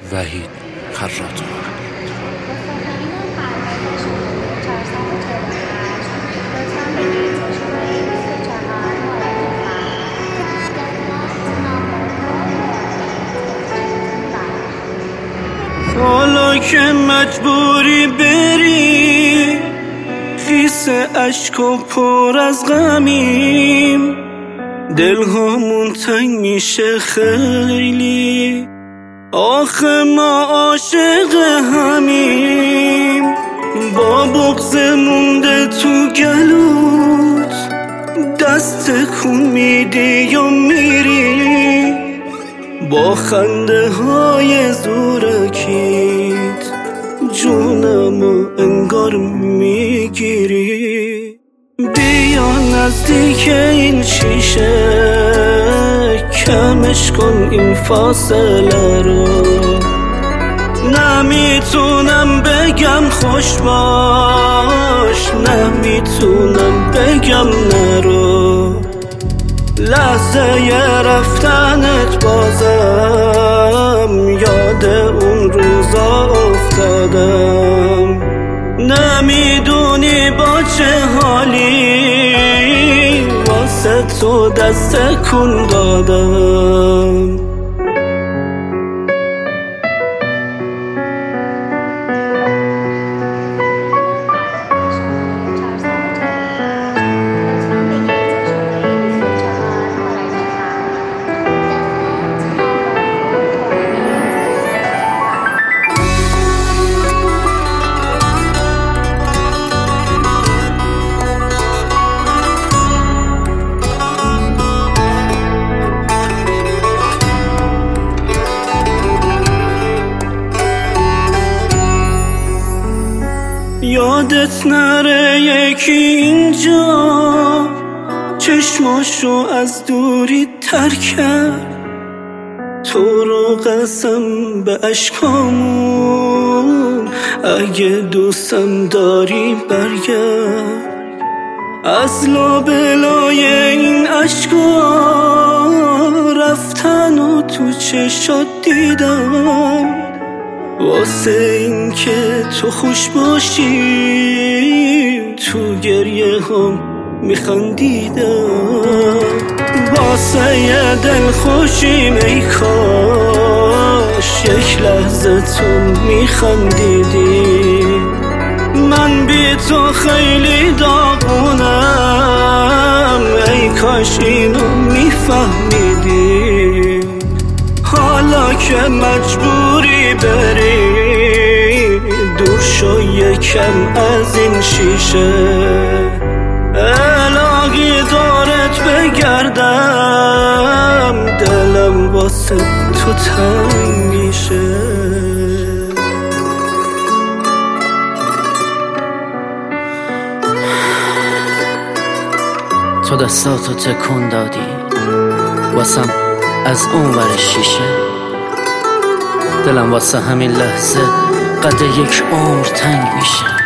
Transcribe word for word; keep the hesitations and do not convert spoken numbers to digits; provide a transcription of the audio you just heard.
وحید خراطی. حالا که مجبوری بری، خیس اشک و پر از غمیم، دلهامون تنگ میشه خیلی، آخه ما عاشق همیم. با بغض مونده تو گلوت، دست کن میدی و میری، با خنده های زورکیت جونمو انگار میگیری. بیا نزدیک این شیشه، کمش کن این فاصله رو. نمیتونم بگم خوش باش، نمیتونم بگم نرو. لحظه ی رفتنت بازم یاد اون روزا افتادم. نمیدونی با چه حالی واسه تو دست کن دادم. یادت نره یکی اینجا چشماشو از دوری تر کرد، تو رو قسم به اشکامون، اگه دوستم داری برگرد. از لابلای این اشکا رفتن و تو چشات دیدم، واسه این که تو خوش باشی تو گریه هم میخندیدم. واسه یه دل خوشیم ای کاش یک لحظه تو میخندیدی. من بی تو خیلی داغونم، ای کاش اینو میفهمیدی. حالا که مجبوری بری، دور شو یکم از این شیشه. الهی دارت بگردم، دلم واسه تو تنگ میشه. تو دستاتو تکون دادی واسم از اون ور شیشه، دلم واسه همین لحظه قد یک عمر تنگ میشه.